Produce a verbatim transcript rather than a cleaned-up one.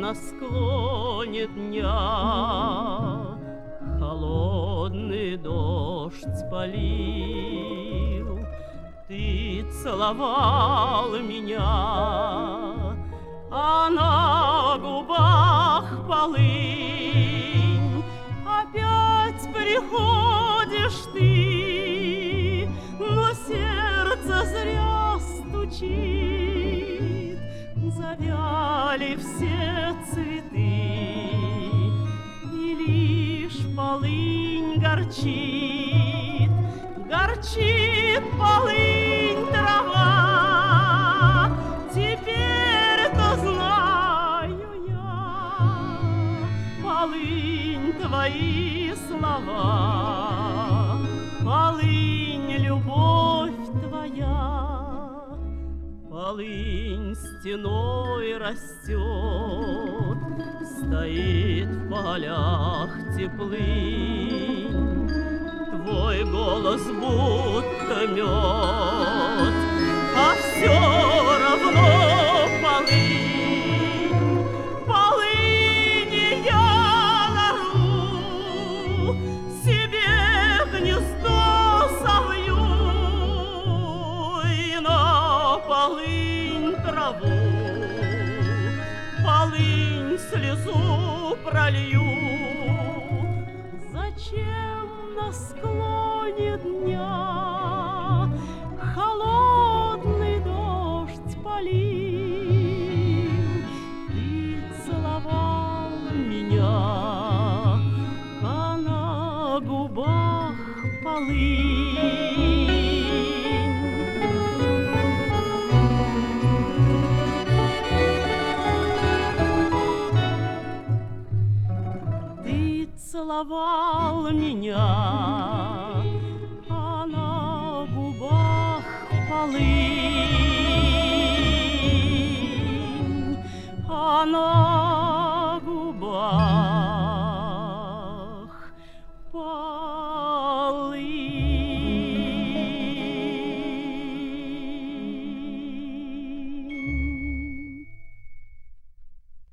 на склоне дня холодный дождь спалил. Ты целовал меня, а на губах полынь. Опять приходишь ты, но сердце зря стучит. Завяли все цветы, и лишь полынь горчит. Горчит полынь трава, теперь-то знаю я, полынь твои слова, полынь любовь твоя. Полынь стеной растет, стоит в полях теплынь. Твой голос будто мед, а все равно полынь. Полыни я нару, себе гнездо совью и на полынь траву, полынь слезу пролью. Зачем на склоне дня холодный дождь полил? Ты целовал меня, а на губах полынь. Целовал меня, а на губах полынь, а на губах полынь.